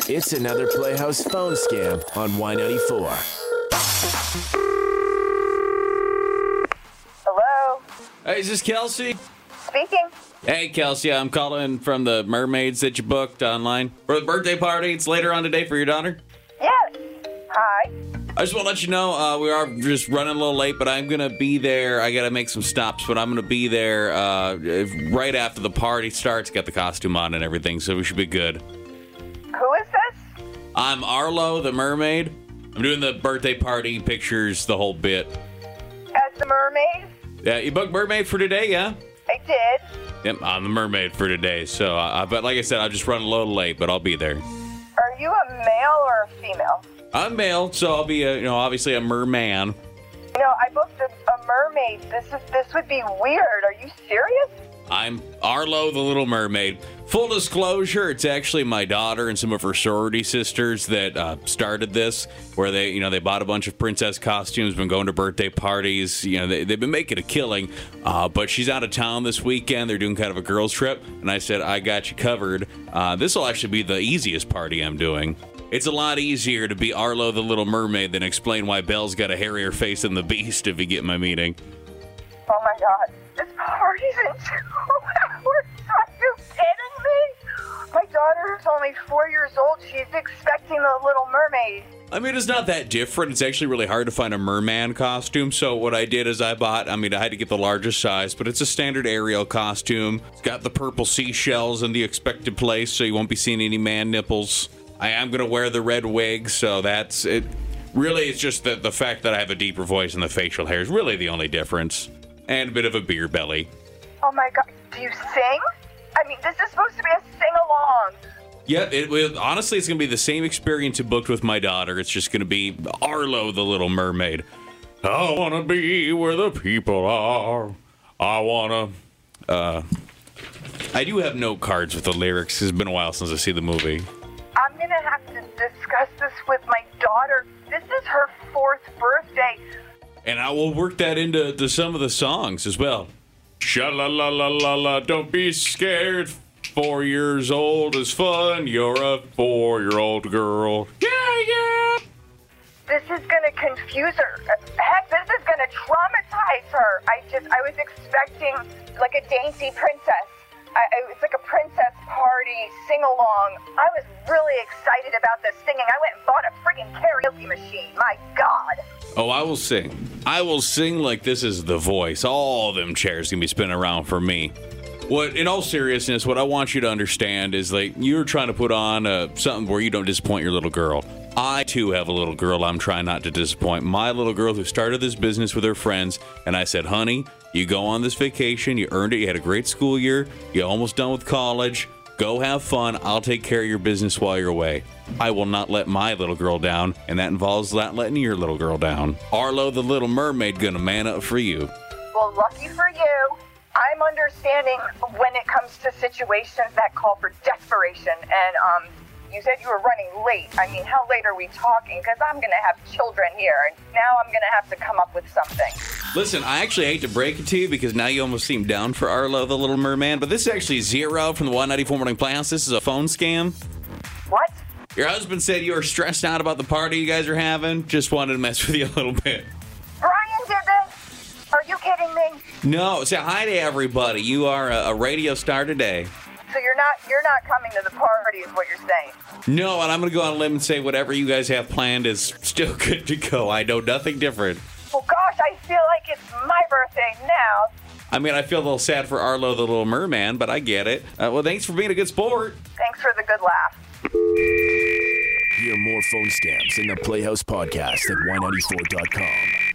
It's another Playhouse phone scam on Y94. Hello? Hey, is this Kelsey? Speaking. Hey, Kelsey, I'm calling from the mermaids that you booked online for the birthday party. It's later on today for your daughter. Yes. Hi. I just want to let you know we are just running a little late, but I'm going to be there. I got to make some stops, but I'm going to be there right after the party starts. Got the costume on and everything, so we should be good. Who is this? I'm Arlo, the mermaid. I'm doing the birthday party pictures, the whole bit. As the mermaid? Yeah, you booked mermaid for today, yeah? I did. Yep, I'm the mermaid for today. So, but like I said, I'll just run a little late, but I'll be there. Are you a male or a female? I'm male, so I'll be, obviously a merman. I booked a mermaid. This would be weird. Are you serious? I'm Arlo, the little mermaid. Full disclosure, it's actually my daughter and some of her sorority sisters that started this, where they bought a bunch of princess costumes, been going to birthday parties. They've been making a killing, but she's out of town this weekend. They're doing kind of a girls' trip, and I said, I got you covered. This will actually be the easiest party I'm doing. It's a lot easier to be Arlo, the little mermaid, than explain why Belle's got a hairier face than the Beast, if you get my meaning. Oh my God. This party's in 2 hours. Are you kidding me? My daughter is only 4 years old. She's expecting the Little Mermaid. I mean, it's not that different. It's actually really hard to find a merman costume. So what I did is I had to get the largest size, but it's a standard Ariel costume. It's got the purple seashells in the expected place, so you won't be seeing any man nipples. I am going to wear the red wig, so that's it. Really, it's just the fact that I have a deeper voice and the facial hair is really the only difference. And a bit of a beer belly. Oh my God. Do you sing? I mean, this is supposed to be a sing-along. Yeah, honestly, it's going to be the same experience you booked with my daughter. It's just going to be Arlo, the little mermaid. I want to be where the people are. I want to... I do have note cards with the lyrics. It's been a while since I see the movie. I'm going to have to discuss this with my daughter. This is her 4th birthday. And I will work that into some of the songs as well. Sha-la-la-la-la-la, don't be scared. 4 years old is fun. You're a 4-year-old girl. Yeah. This is going to confuse her. Heck, this is going to traumatize her. I was expecting like a dainty princess. It was like a princess party, sing-along. I was really excited about this singing. I went and bought a friggin' karaoke machine. My God. Oh, I will sing. I will sing like this is The Voice. All them chairs can be spinning around for me. In all seriousness, what I want you to understand is like you're trying to put on something where you don't disappoint your little girl. I, too, have a little girl I'm trying not to disappoint. My little girl who started this business with her friends, and I said, honey, you go on this vacation, you earned it, you had a great school year, you're almost done with college, go have fun, I'll take care of your business while you're away. I will not let my little girl down, and that involves not letting your little girl down. Arlo, the little mermaid, gonna man up for you. Well, lucky for you, I'm understanding when it comes to situations that call for desperation, and, you said you were running late. I mean, how late are we talking? Because I'm going to have children here, and now I'm going to have to come up with something. Listen, I actually hate to break it to you because now you almost seem down for Arlo, the little merman, but this is actually Zero from the Y94 Morning Playhouse. This is a phone scam. What? Your husband said you were stressed out about the party you guys are having. Just wanted to mess with you a little bit. Brian did this? Are you kidding me? No, say hi to everybody. You are a radio star today. So you're not coming to the party is what you're saying? No, and I'm going to go on a limb and say whatever you guys have planned is still good to go. I know nothing different. Well, gosh, I feel like it's my birthday now. I mean, I feel a little sad for Arlo, the little merman, but I get it. Well, thanks for being a good sport. Thanks for the good laugh. Hear more phone scams in the Playhouse podcast at Y94.com.